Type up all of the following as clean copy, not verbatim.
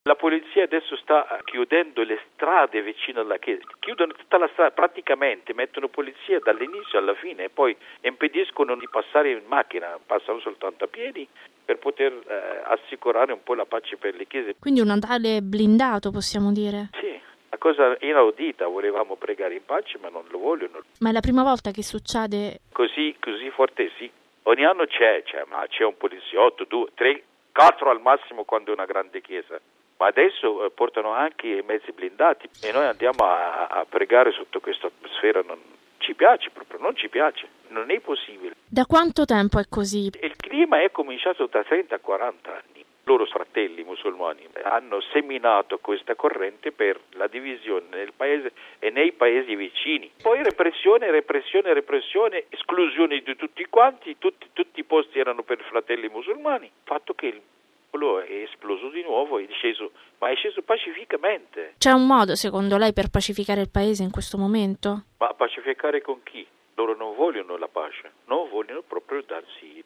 La polizia adesso sta chiudendo le strade vicino alla chiesa, chiudono tutta la strada praticamente, mettono polizia dall'inizio alla fine e poi impediscono di passare in macchina, passano soltanto a piedi per poter assicurare un po' la pace per le chiese. Quindi un Natale blindato, possiamo dire? Sì, una cosa inaudita, volevamo pregare in pace ma non lo vogliono. Ma è la prima volta che succede? Così forte sì. Ogni anno c'è un poliziotto, 2, 3, 4 al massimo quando è una grande chiesa. Ma adesso portano anche i mezzi blindati e noi andiamo a pregare sotto questa atmosfera. Non ci piace proprio, non ci piace, non è possibile. Da quanto tempo è così? Il clima è cominciato da 30-40 anni. Loro fratelli musulmani hanno seminato questa corrente per la divisione nel paese e nei paesi vicini. Poi repressione, esclusione di tutti quanti, tutti i posti erano per fratelli musulmani. Fatto che il popolo è esploso di nuovo, è sceso pacificamente. C'è un modo, secondo lei, per pacificare il paese in questo momento? Ma pacificare con chi? Loro non vogliono la pace, non vogliono proprio darsi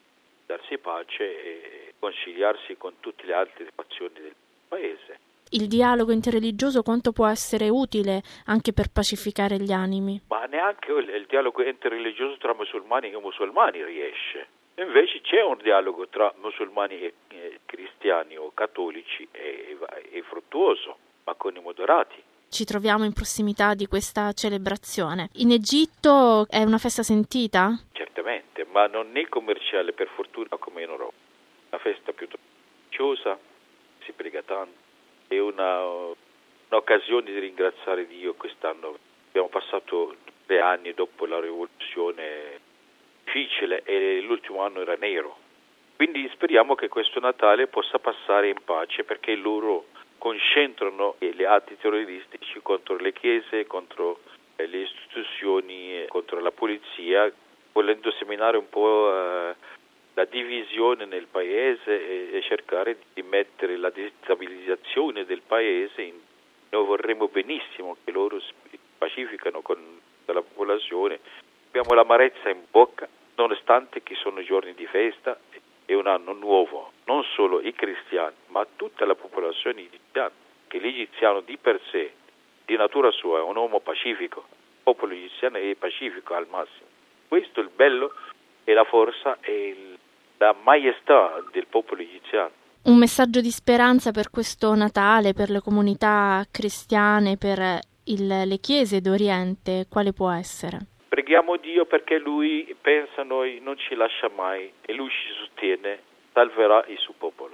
pace e conciliarsi con tutte le altre fazioni del paese. Il dialogo interreligioso quanto può essere utile anche per pacificare gli animi? Ma neanche il dialogo interreligioso tra musulmani e musulmani riesce. Invece c'è un dialogo tra musulmani e cristiani o cattolici e fruttuoso, ma con i moderati. Ci troviamo in prossimità di questa celebrazione. In Egitto è una festa sentita? Certamente, ma non è commerciale per fortuna come in Europa. Una festa piuttosto religiosa, si prega tanto, è un'occasione di ringraziare Dio quest'anno. Abbiamo passato 3 anni dopo la rivoluzione difficile e l'ultimo anno era nero. Quindi speriamo che questo Natale possa passare in pace perché loro concentrano gli atti terroristici contro le chiese, contro le istituzioni, contro la polizia, volendo seminare un po' la divisione nel paese e cercare di mettere la destabilizzazione del paese. Noi vorremmo benissimo che loro si pacificano con la popolazione. Abbiamo l'amarezza in bocca, nonostante che sono giorni di festa e un anno nuovo, non solo i cristiani, ma tutta la popolazione egiziana, che l'egiziano di per sé, di natura sua, è un uomo pacifico. Il popolo egiziano è pacifico al massimo. Questo è il bello e la forza e la maestà del popolo egiziano. Un messaggio di speranza per questo Natale, per le comunità cristiane, per le chiese d'Oriente, quale può essere? Preghiamo Dio perché Lui pensa a noi, non ci lascia mai e Lui ci sostiene, salverà il suo popolo.